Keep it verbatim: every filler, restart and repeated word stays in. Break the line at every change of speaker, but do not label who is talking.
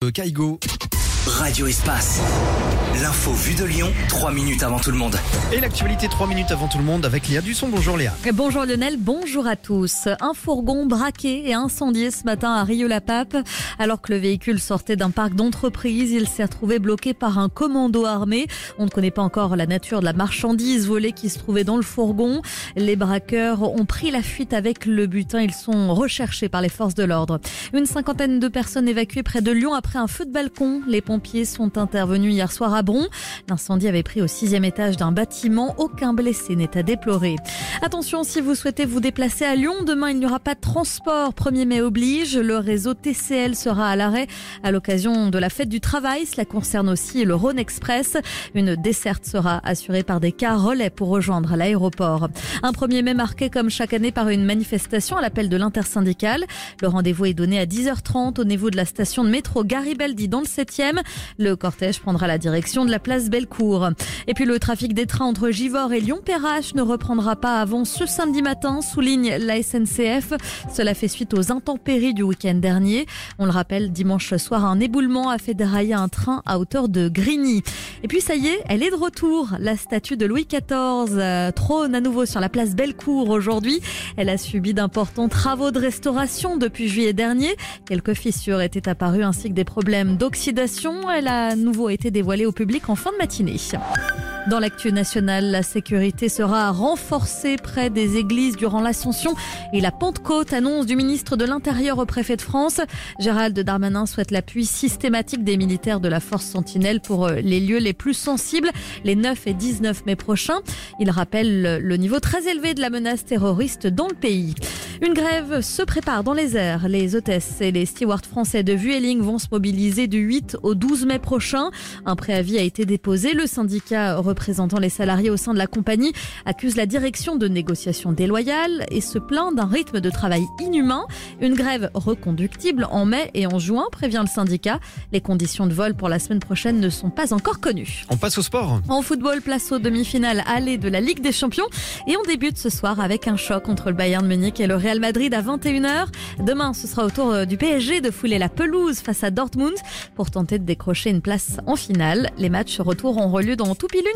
Euh, Kaigo.
Radio Espace. L'info vue de Lyon, trois minutes avant tout le monde.
Et l'actualité trois minutes avant tout le monde avec Léa Dusson. Bonjour Léa.
Bonjour Lionel, bonjour à tous. Un fourgon braqué et incendié ce matin à Rieux-la-Pape. Alors que le véhicule sortait d'un parc d'entreprise, il s'est retrouvé bloqué par un commando armé. On ne connaît pas encore la nature de la marchandise volée qui se trouvait dans le fourgon. Les braqueurs ont pris la fuite avec le butin. Ils sont recherchés par les forces de l'ordre. Une cinquantaine de personnes évacuées près de Lyon après un feu de balcon. Les pompiers sont intervenus hier soir à Bron. L'incendie avait pris au sixième étage d'un bâtiment. Aucun blessé n'est à déplorer. Attention, si vous souhaitez vous déplacer à Lyon, demain il n'y aura pas de transport. premier mai oblige. Le réseau T C L sera à l'arrêt à l'occasion de la fête du travail. Cela concerne aussi le Rhône Express. Une desserte sera assurée par des cars relais pour rejoindre l'aéroport. Un premier mai marqué comme chaque année par une manifestation à l'appel de l'intersyndicale. Le rendez-vous est donné à dix heures trente au niveau de la station de métro Garibaldi dans le septième. Le cortège prendra la direction de la place Bellecour. Et puis le trafic des trains entre Givors et Lyon-Perrache ne reprendra pas avant ce samedi matin, souligne la S N C F. Cela fait suite aux intempéries du week-end dernier. On le rappelle, dimanche soir, un éboulement a fait dérailler un train à hauteur de Grigny. Et puis ça y est, elle est de retour. La statue de Louis quatorze euh, trône à nouveau sur la place Bellecour aujourd'hui. Elle a subi d'importants travaux de restauration depuis juillet dernier. Quelques fissures étaient apparues ainsi que des problèmes d'oxydation. Elle a à nouveau été dévoilée au public en fin de matinée. Dans l'actu nationale, la sécurité sera renforcée près des églises durant l'Ascension et la Pentecôte, annonce du ministre de l'Intérieur au préfet de France. Gérald Darmanin souhaite l'appui systématique des militaires de la force Sentinelle pour les lieux les plus sensibles, les neuf et dix-neuf mai prochains. Il rappelle le niveau très élevé de la menace terroriste dans le pays. Une grève se prépare dans les airs. Les hôtesses et les stewards français de Vueling vont se mobiliser du huit au douze mai prochain. Un préavis a été déposé. Le syndicat représentant les salariés au sein de la compagnie accuse la direction de négociations déloyales et se plaint d'un rythme de travail inhumain. Une grève reconductible en mai et en juin, prévient le syndicat. Les conditions de vol pour la semaine prochaine ne sont pas encore connues.
On passe au sport.
En football, place aux demi-finales allées de la Ligue des Champions. Et on débute ce soir avec un choc entre le Bayern Munich et le Real Madrid à vingt et une heures. Demain, ce sera au tour du P S G de fouler la pelouse face à Dortmund pour tenter de décrocher une place en finale. Les matchs retour auront lieu dans tout pilule.